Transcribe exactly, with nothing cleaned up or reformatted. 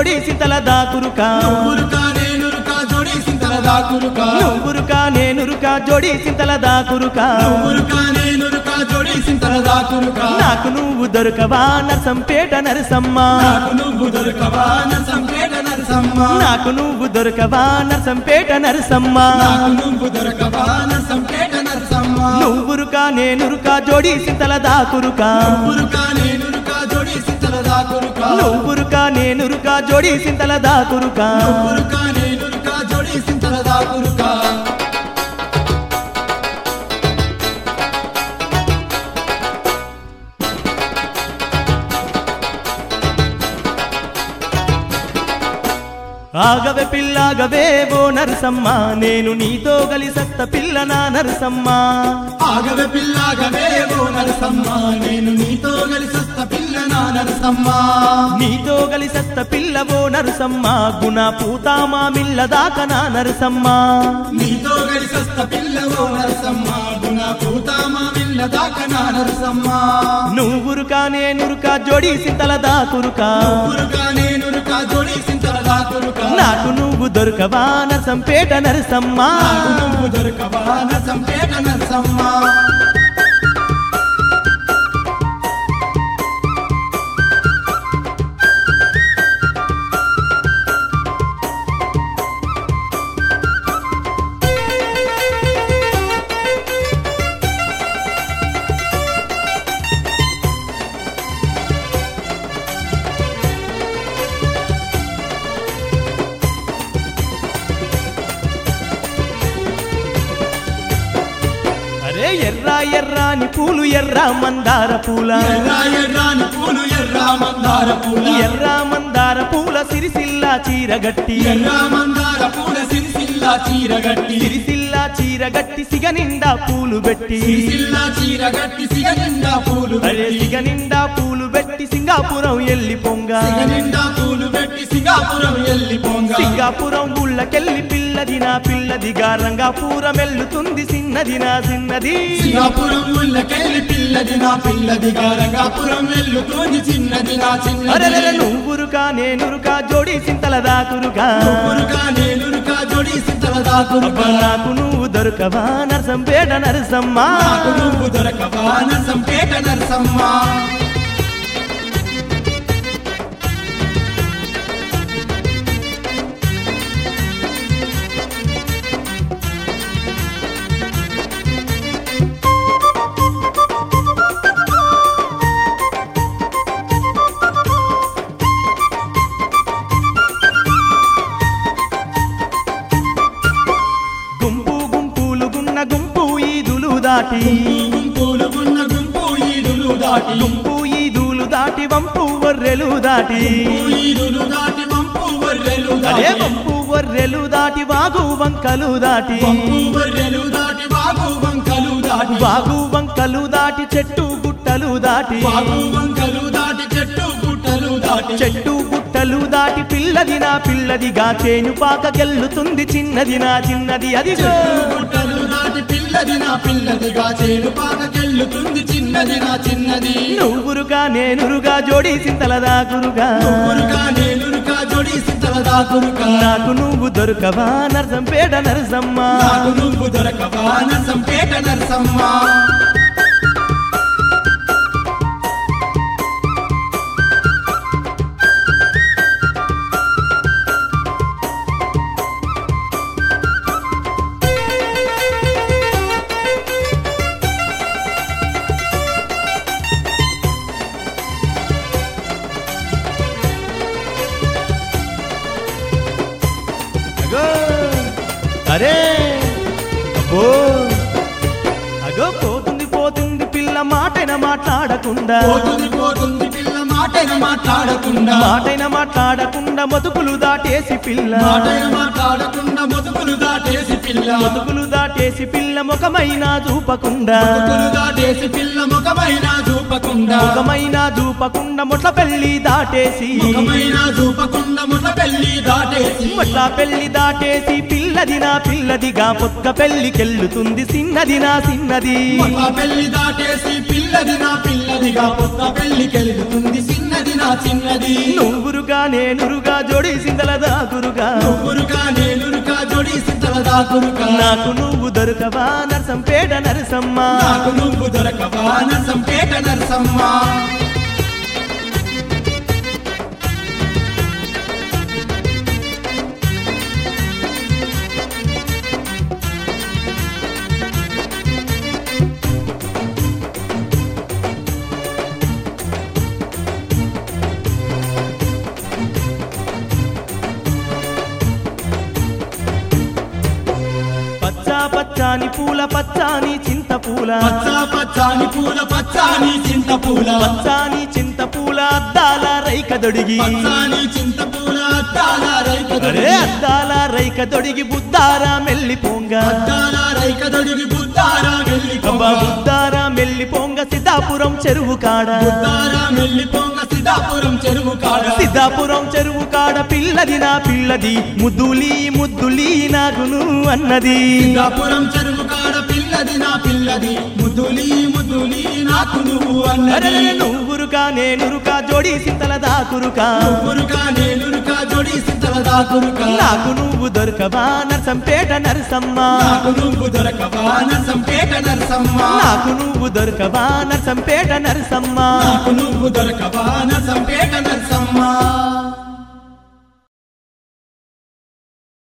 జోడి సింతల దాకురుకా నువ్వురుకా నేనురుకా జోడి సింతల దాకురుకా నువ్వురుకా నేనురుకా జోడి సింతల దాకురుకా నువ్వురుకా నేనురుకా జోడి సింతల దాకురుకా నాకు నువ్వు దొరకవా నరసంపేట నరసమ్మ నాకు నువ్వు దొరకవా నరసంపేట నరసమ్మ నాకు నువ్వు దొరకవా నరసంపేట నరసమ్మ నాకు నువ్వు దొరకవా నరసంపేట నరసమ్మ నువ్వురుకా నేనురుకా జోడి సింతల దాకురుకా నువ్వురుకా నేనురుకా జోడి సింతల దాకురుకా నువ్వురుకా నేనురుకా జోడి సింతల దాకురుకా నువ్వురుకా నేనురుకా జోడి సింతల దాకురుకా ఆగవే పిల్లాగవే ఓ నరసమ్మ నేను నీతో గలిసత్త పిల్ల నా నరసమ్మ ఆగవే పిల్లాగవే ఓ నరసమ్మ నేను నీతో గలిసత్త పిల్ల నా నరసమ్మ నీతో గలిసత్త పిల్ల ఓ నరసమ్మ గుణ పూతామా మిల్ల దాకా నా నరసమ్మ నీతో గలిసత్త పిల్ల ఓ నరసమ్మ గుణ పూతామా మిల్ల దాకా నా నరసమ్మ నువ్వురుకా నేనురుకా జోడి సింతల దాకురుకా నువ్వురుకా నేనురుకా జోడి సింతల దాకురుకా నాకు నువ్వు దొరకవా నరసంపేట నరసమ్మ నాకు నువ్వు దొరకవా నరసంపేట నరసమ్మ అరే ఎర్ర ఎర్రాని పూలు ఎర్ర మందార పూల ఎర్ర ఎర్రాని పూలు ఎర్ర మందార పూల ఎర్ర మందార పూల సిరిసిల్ల చీరగట్టి ఎర్ర మందార పూల సిరిసిల్ల చీరగట్టి సిరిసిల్ల చీరగట్టి సిగ నిండా పూలు పెట్టి సిరిసిల్ల చీరగట్టి సిగ నిండా పూలు అరే పెట్టి సిగ నిండా పూలు పెట్టి సింగాపురం ఎల్లి పొంగ సిగ నిండా పూలు పెట్టి సింగాపురం ఎల్లి పొంగ సింగాపురం ఊళ్ళకెళ్ళి పిల్లది నా పిల్లదిగా రంగాపురం ఎల్లుతుంది సిన్నది నా సిన్నది సింగాపురం ఊళ్ళకెళ్ళి పిల్లది నా పిల్లదిగా రంగాపురం వెళ్లుతుంది చిన్నది నా అరే చిన్నది నువ్వురుకా నేనురుకా జోడి సింతల దాకురుకా నువ్వురుకా నేనురుకా జోడి సింతల దాకురుకా నాకు నువ్వు దొరకవా నరసంపేట నరసమ్మ నాకు నువ్వు దొరకవా నరసంపేట నరసమ్మ గుంపు గుంపులు గున్న గుంపు ఈదులు దాటి గుంపులు గున్న గుంపు ఈదులు దాటి గుంపు ఈదులు దాటి వంపు వర్రెలు దాటి ఈదులు దాటి వంపు వర్రెలు అదే దాటి వంపు వర్రెలు దాటి వాగు వంకలు దాటి వంపు వర్రెలు దాటి వాగు వంకలు దాటి వాగు వంకలు దాటి చెట్టు గుట్టలు దాటి వాగు వంకలు దాటి చెట్టు గుట్టలు దాటి చెట్టు గుట్టలు దాటి పిల్లది నా పిల్లదిగా చేను పాకకెళ్ళుతుంది చిన్నది నా చిన్నది అది చెట్టు గుట్టలు దాటి పిల్లది నా పిల్లదిగా చేను పాకకెళ్ళుతుంది చిన్నది నా చిన్నది నువ్వురుగా నేనురుగా జోడి సింతల దాకురుగా నువ్వురుకా నేనురుకా జోడి సింతల దాకురుకా నాకు నువ్వు దొరకవా నరసంపేట నరసమ్మ నాకు నువ్వు దొరకవా నరసంపేట నరసమ్మ అగో అరే అబ్బో అగో పోతుంది పోతుంది పిల్ల మాటైన మాట్లాడకుండా పోతుంది పోతుంది పిల్ల మాటైన మాట్లాడకుండా మాటైన మాట్లాడకుండా మొతుకులు దాటేసి పిల్ల మాటైన మాట్లాడకుండా మొతుకులు దాటేసి పిల్ల మొతుకులు దాటేసి పిల్ల ముఖమైనా చూపకుండా మొతుకులు దాటేసి పిల్ల ముఖమైన చూపకుండా ముఖమైనా చూపకుండా మొట్ల పెళ్లి దాటేసి ముఖమైన చూపకుండా ముట్ల పెళ్లి దాటేసి మొట్ల పెళ్లి దాటేసి పిల్లది నా పిల్లదిగా పొక్క పెళ్లికెళ్ళుతుంది సిన్నది నా సిన్నది ముట్ల పెళ్లి దాటేసి పిల్లది నా పిల్లదిగా పొత్త పెళ్లికెళ్తుంది సిన్న చిన్నది నా చిన్నది నువ్వురుగా నేనురుగా జోడి సింతల దాకురుగా నువ్వురుగా నేనురుగా జోడి సింతల దాకురుగా నాకు నువ్వు దొరకవా నరసంపేట నరసమ్మ నాకు నువ్వు దొరకవా నరసంపేట నరసమ్మ పచ్చా పచ్చాని పూల పచ్చాని చింత పూల పచ్చా పచ్చాని పూల పచ్చాని చింత పూల పచ్చాని చింత పూల అద్దాల రైక దొడిగి పచ్చాని చింత పూల అద్దాల రైక అరే అద్దాల రైక దొడిగి బుద్ధారా మెల్లి పొంగ అద్దాల రైక దొడిగి బుద్ధారా మెల్లి అబ్బా బుద్ధారా మెల్లి పొంగ సిద్ధాపురం చెరువు కాడ బుద్ధారా మెల్లి పొంగ సిద్ధాపురం చెరువు కాడ సిద్ధాపురం చెరువు కాడ పిల్లది నా పిల్లది ముద్దులి ముద్దులి నాగును అన్నది సిద్ధాపురం చెరువు కాడ పిల్లది నా పిల్లది ముద్దులి ముద్దులి నాకు నువ్వు అన్నది నువ్వురుకా నేనురుకా జోడి సింతల దాకురుకా నువ్వురుగా నేనురుగా జోడి సింతల దాకురుగా నాకు నువ్వు దొరకవా నరసంపేట నరసమ్మ నాకు నువ్వు దొరకవా నరసంపేట నరసమ్మ నాకు నువ్వు దొరకవా నరసంపేట నరసమ్మ నాకు నువ్వు దొరకవా నరసంపేట నరసమ్మ